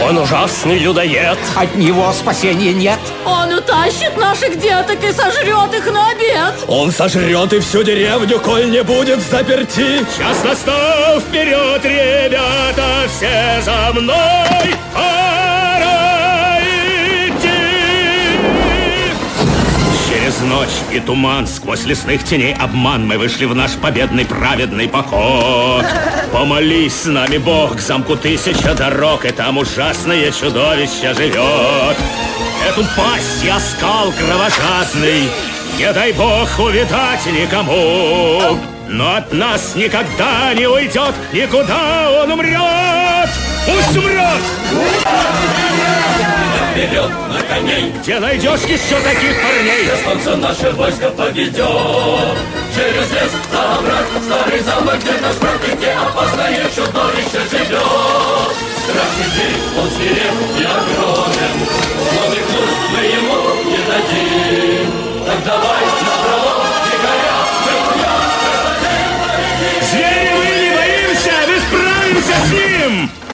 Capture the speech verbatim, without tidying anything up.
Он ужасный людоед. От него спасения нет. Он утащит наших деток и сожрет их на обед. Он сожрет и всю деревню, коль не будет заперти. Час настал, вперед, ребята, все за мной. Пора идти. Через ночь и туман, сквозь лесных теней обман, мы вышли в наш победный праведный поход. Помолись с нами, Бог, к замку тысяча дорог, и там ужасное чудовище живет. Эту пасть и оскал кровожадный не дай Бог увидать никому. Но от нас никогда не уйдет, никуда он умрет. Пусть умрет! Вперед на коней! Где найдешь еще таких парней? Где солнце наше войско поведет. Через лес, за овраг, старый замок, где наш брат, и где опасное чудовище живет. Страшный зверь, он свиреп и огромен, злобных нужд мы ему не дадим. Так давай напролом, дикаря, мы уйдем. Звери мы не боимся, мы справимся с ним!